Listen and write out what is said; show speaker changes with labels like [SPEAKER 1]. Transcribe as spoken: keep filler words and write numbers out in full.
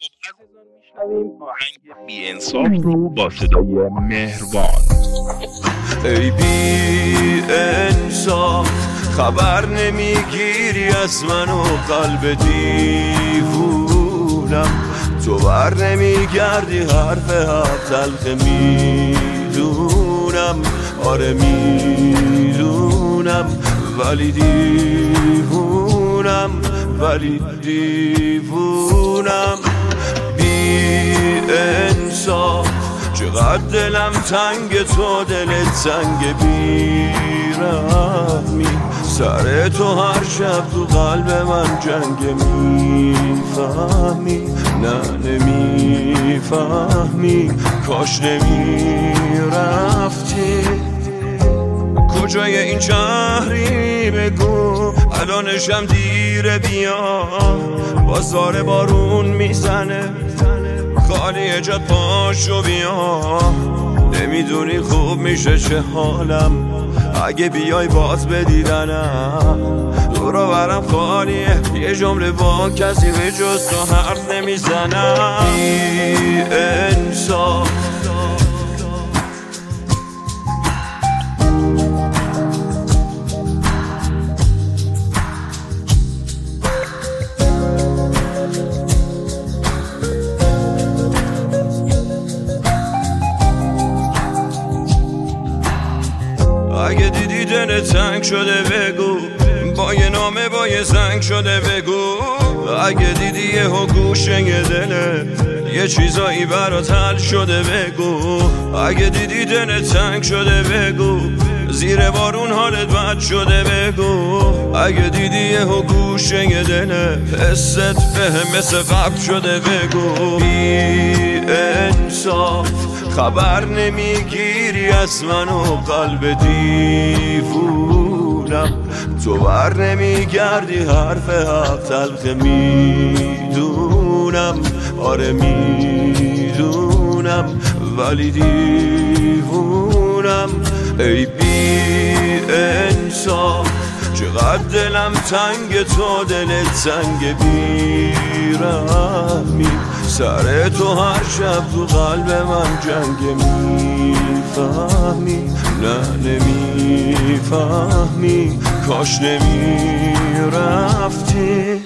[SPEAKER 1] عزیزان میشنویم آهنگ بی انصاف رو با صدای مهربان.
[SPEAKER 2] ای بی انصاف خبر نمیگیری از من و قلب دیوونم، تو بر نمیگردی حرف حق تلخ میدونم، آره میدونم ولی دیوونم، ولی دیوونم. بی انصاف چقدر دلم تنگ، تو دلت تنگ، بیرحمی سر تو هر شب تو قلب من جنگ، میفهمی نه نمیفهمی، کاش نمیرفتی. کجای این شهری بگو، الانشم دیره، بیا بازار بارون میزنه، خالی جات پاشو بیا. نمیدونی خوب میشه چه حالم اگه بیای باز بدیدنم، دورو برم خالیه، یه جمله با کسی به جز تو حرف نمیزنم. بی انصاف اگه دیدی دل تنگ شده بگو، با یه نامه با یه زنگ شده بگو. اگه دیدی یه گوشه یه دله یه چیزایی برات حل شده بگو. اگه دیدی دل تنگ شده بگو، زیر بارون حالت بد شده بگو. اگه دیدی یه گوشه یه دله حست به مثل قبل شده بگو. بی انصاف خبر نمیگیری از من و قلب دیوونم، تو بر نمیگردی حرف حق تلخ میدونم، آره میدونم ولی دیوونم. ای بی انصاف چقدر دلم تنگ، تو دلت تنگ، بیرحمی سر تو هر شب تو قلب من جنگ، میفهمی نه نمیفهمی، کاش نمیرفتی.